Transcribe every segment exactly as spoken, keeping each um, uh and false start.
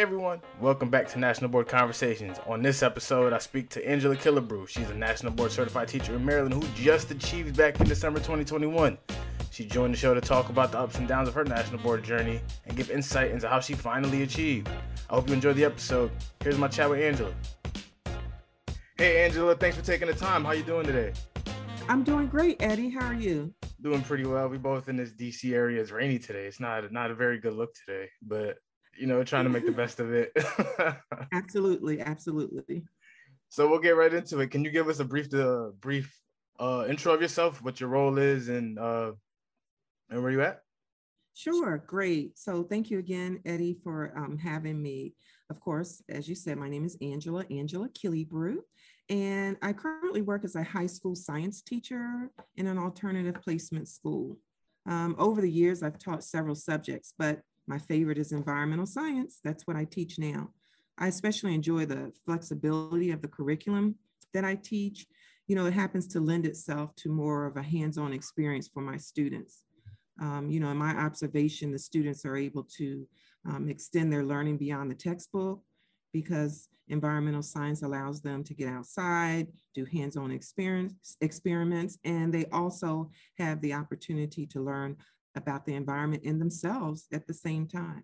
everyone, welcome back to National Board Conversations. On this episode, I speak to Angela Killebrew. She's a National Board Certified teacher in Maryland who just achieved back in December twenty twenty-one. She joined the show to talk about the ups and downs of her National Board journey and give insight into how she finally achieved. I hope you enjoyed the episode. Here's my chat with Angela. Hey Angela, thanks for taking the time. How you doing today? I'm doing great, Eddie. How are you? Doing pretty well. We both in this D C area. It's rainy today. It's not not a very good look today, but you know, trying to make the best of it. Absolutely, absolutely. So we'll get right into it. Can you give us a brief uh, brief uh, intro of yourself, what your role is, and uh, and where you at? Sure, great. So thank you again, Eddie, for um, having me. Of course, as you said, my name is Angela, Angela Killebrew, and I currently work as a high school science teacher in an alternative placement school. Um, over the years, I've taught several subjects, but my favorite is environmental science. That's what I teach now. I especially enjoy the flexibility of the curriculum that I teach. You know, it happens to lend itself to more of a hands-on experience for my students. Um, you know, in my observation, the students are able to um, extend their learning beyond the textbook because environmental science allows them to get outside, do hands-on experience, experiments, and they also have the opportunity to learn about the environment in themselves at the same time.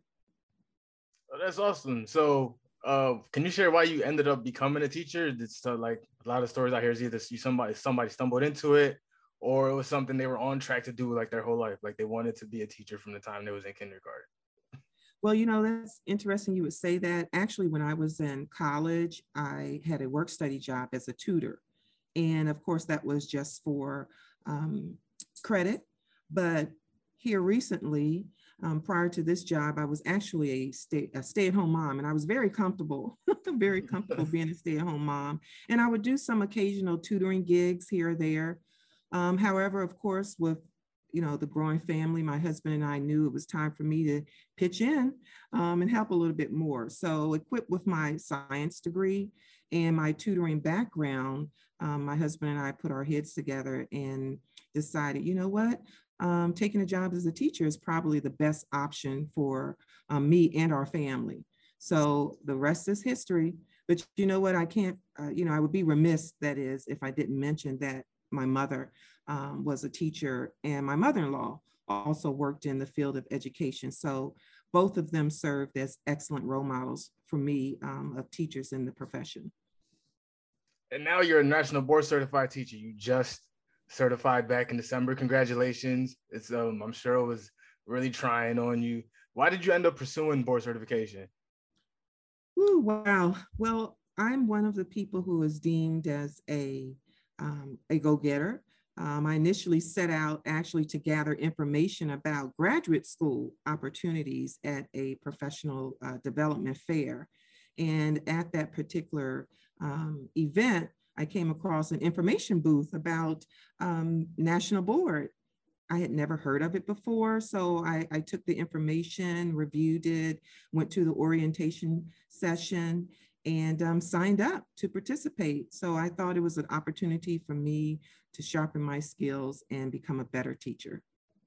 Oh, that's awesome. So uh, can you share why you ended up becoming a teacher? It's uh, like a lot of stories I hear is either you somebody somebody stumbled into it, or it was something they were on track to do like their whole life. Like they wanted to be a teacher from the time they was in kindergarten. Well, you know, that's interesting you would say that. Actually, when I was in college, I had a work study job as a tutor. And of course, that was just for um, credit. But here recently, um, prior to this job, I was actually a, stay, a stay-at-home mom, and I was very comfortable, very comfortable being a stay-at-home mom. And I would do some occasional tutoring gigs here or there. Um, however, of course, with you know the growing family, my husband and I knew it was time for me to pitch in um, and help a little bit more. So, equipped with my science degree and my tutoring background, um, my husband and I put our heads together and decided, you know what? Um, taking a job as a teacher is probably the best option for um, me and our family. So the rest is history. But you know what? I can't, uh, you know, I would be remiss, that is, if I didn't mention that my mother um, was a teacher and my mother-in-law also worked in the field of education. So both of them served as excellent role models for me um, of teachers in the profession. And now you're a National Board Certified teacher. You just certified back in December. Congratulations. It's um I'm sure it was really trying on you. Why did you end up pursuing board certification? Ooh, wow. Well, I'm one of the people who is deemed as a um, a go-getter. Um, I initially set out actually to gather information about graduate school opportunities at a professional uh, development fair. And at that particular um, event, I came across an information booth about um, National Board. I had never heard of it before, so I, I took the information, reviewed it, went to the orientation session, and um, signed up to participate. So I thought it was an opportunity for me to sharpen my skills and become a better teacher.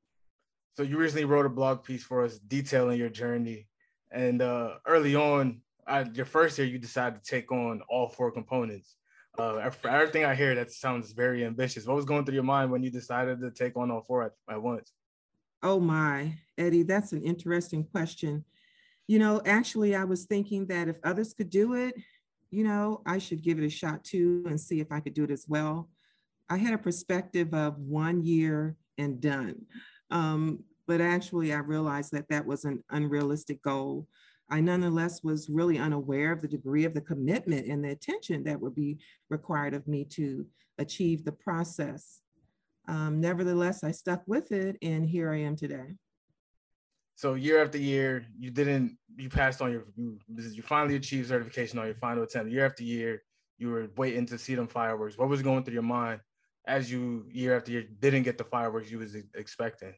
So you recently wrote a blog piece for us detailing your journey. And uh, early on, I, your first year, you decided to take on all four components. Uh, for everything I hear, that sounds very ambitious. What was going through your mind when you decided to take on all four at, at once? Oh my, Eddie, that's an interesting question. You know, actually, I was thinking that if others could do it, you know, I should give it a shot too and see if I could do it as well. I had a perspective of one year and done. Um, but actually, I realized that that was an unrealistic goal. I nonetheless was really unaware of the degree of the commitment and the attention that would be required of me to achieve the process. Um, nevertheless, I stuck with it, and here I am today. So year after year, you didn't, you passed on your, you, you finally achieved certification on your final attempt. Year after year, you were waiting to see them fireworks. What was going through your mind as you, year after year, didn't get the fireworks you was expecting?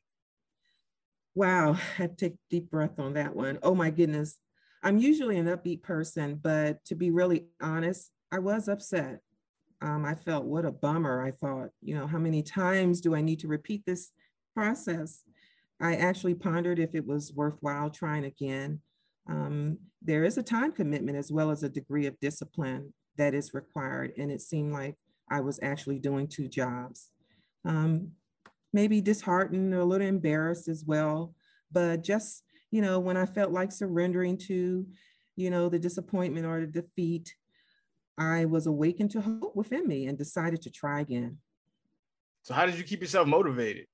Wow, I have to take a deep breath on that one. Oh my goodness. I'm usually an upbeat person, but to be really honest, I was upset. Um, I felt, what a bummer. I thought, you know, how many times do I need to repeat this process? I actually pondered if it was worthwhile trying again. Um, there is a time commitment as well as a degree of discipline that is required. And it seemed like I was actually doing two jobs. Um, maybe disheartened or a little embarrassed as well, but just, you know, when I felt like surrendering to, you know, the disappointment or the defeat, I was awakened to hope within me and decided to try again. So how did you keep yourself motivated?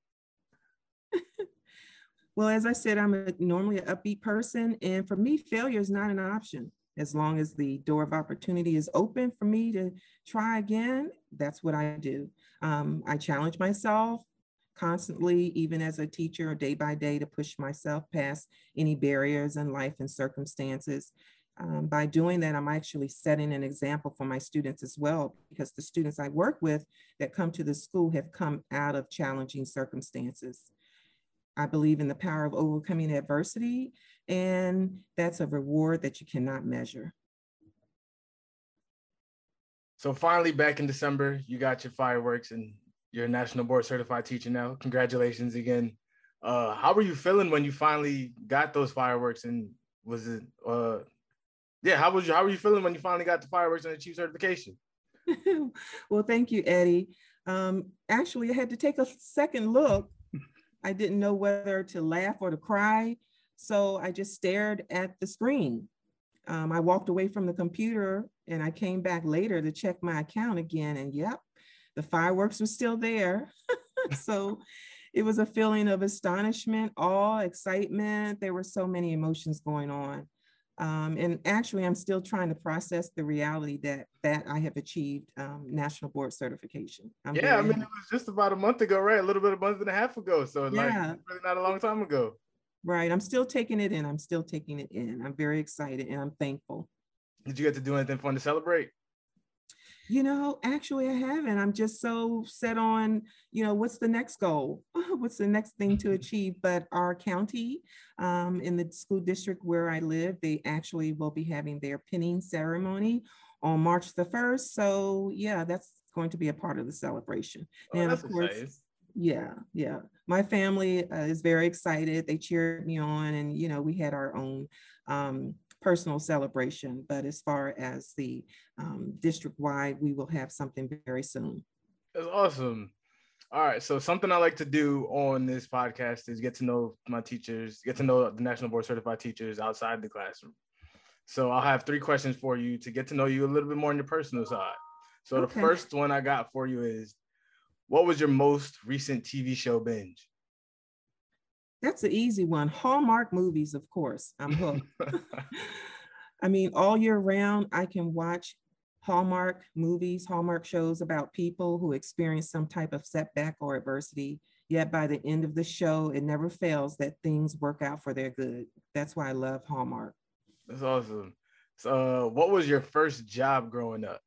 Well, as I said, I'm a, normally an upbeat person. And for me, failure is not an option. As long as the door of opportunity is open for me to try again, that's what I do. Um, I challenge myself constantly, even as a teacher, day by day, to push myself past any barriers in life and circumstances. Um, by doing that, I'm actually setting an example for my students as well, because the students I work with that come to the school have come out of challenging circumstances. I believe in the power of overcoming adversity, and that's a reward that you cannot measure. So finally, back in December, you got your fireworks and you're a national board certified teacher now. Congratulations again. Uh, how were you feeling when you finally got those fireworks? And was it, uh, yeah, how was you, how were you feeling when you finally got the fireworks and achieved certification? Well, thank you, Eddie. Um, actually, I had to take a second look. I didn't know whether to laugh or to cry. So I just stared at the screen. Um, I walked away from the computer and I came back later to check my account again. And yep, the fireworks were still there. So it was a feeling of astonishment, awe, excitement. There were so many emotions going on. Um, and actually, I'm still trying to process the reality that that I have achieved um, national board certification. I'm yeah, I mean, happy. it was just about a month ago, right? A little bit of a month and a half ago. So like, Yeah. really not a long time ago. Right. I'm still taking it in. I'm still taking it in. I'm very excited and I'm thankful. Did you get to do anything fun to celebrate? You know, actually, I haven't. I'm just so set on, you know, what's the next goal? What's the next thing to achieve? But our county, um, in the school district where I live, they actually will be having their pinning ceremony on March the first. So, yeah, that's going to be a part of the celebration. Oh, And that's of course, exciting. yeah, yeah. My family uh, is very excited. They cheered me on, and you know, we had our own um, personal celebration. But as far as the um, district-wide, we will have something very soon. That's awesome. All right. So something I like to do on this podcast is get to know my teachers, get to know the National Board Certified teachers outside the classroom. So I'll have three questions for you to get to know you a little bit more on your personal side. So okay. The first one I got for you is, what was your most recent T V show binge? That's an easy one. Hallmark movies, of course. I'm hooked. I mean, all year round, I can watch Hallmark movies, Hallmark shows about people who experience some type of setback or adversity. Yet by the end of the show, it never fails that things work out for their good. That's why I love Hallmark. That's awesome. So, uh, what was your first job growing up?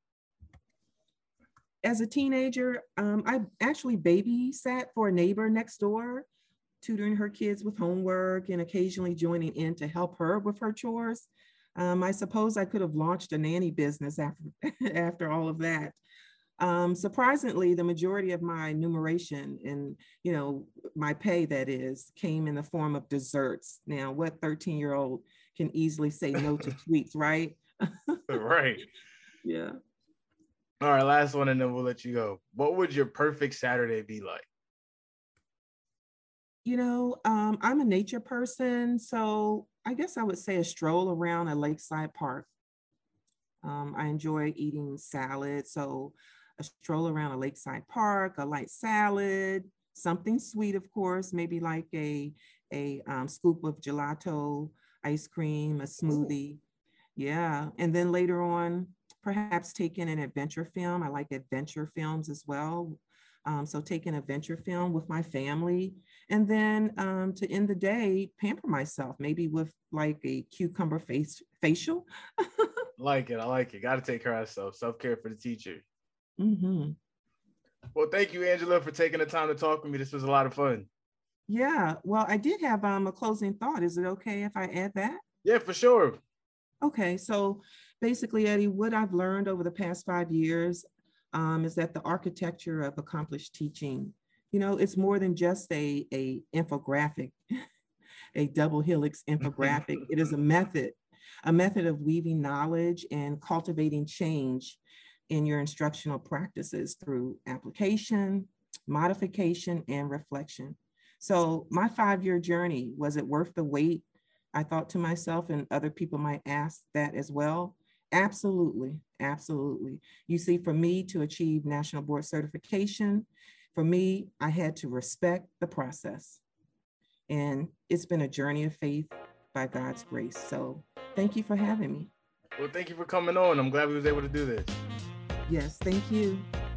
As a teenager, um, I actually babysat for a neighbor next door, tutoring her kids with homework and occasionally joining in to help her with her chores. Um, I suppose I could have launched a nanny business after, after all of that. Um, surprisingly, the majority of my numeration and, you know, my pay, that is, came in the form of desserts. Now, what thirteen-year-old can easily say no to sweets, right? Right. Yeah. All right, last one, and then we'll let you go. What would your perfect Saturday be like? You know, um, I'm a nature person, so I guess I would say a stroll around a lakeside park. Um, I enjoy eating salad, so a stroll around a lakeside park, a light salad, something sweet, of course, maybe like a, a um, scoop of gelato, ice cream, a smoothie. Yeah, and then later on, perhaps taking an adventure film. I like adventure films as well. Um, so take an adventure film with my family, and then um, to end the day, pamper myself, maybe with like a cucumber face facial. I like it. I like it. Got to take care of ourselves. Self-care for the teacher. Mm-hmm. Well, thank you, Angela, for taking the time to talk with me. This was a lot of fun. Yeah. Well, I did have um, a closing thought. Is it okay if I add that? Yeah, for sure. Okay. So basically, Eddie, what I've learned over the past five years um, is that the architecture of accomplished teaching, you know, it's more than just a, a infographic. a double helix infographic. It is a method, a method of weaving knowledge and cultivating change in your instructional practices through application, modification, and reflection. So my five-year journey, was it worth the wait? I thought to myself, and other people might ask that as well. Absolutely, absolutely. You see, for me to achieve national board certification, for me, I had to respect the process. And it's been a journey of faith by God's grace. So thank you for having me. Well, thank you for coming on. I'm glad we was able to do this. Yes, thank you.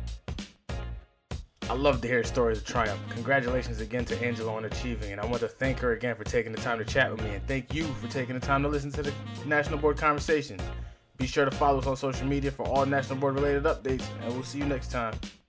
I love to hear stories of triumph. Congratulations again to Angela on achieving, and I want to thank her again for taking the time to chat with me, and thank you for taking the time to listen to the National Board Conversations. Be sure to follow us on social media for all National Board related updates, and we'll see you next time.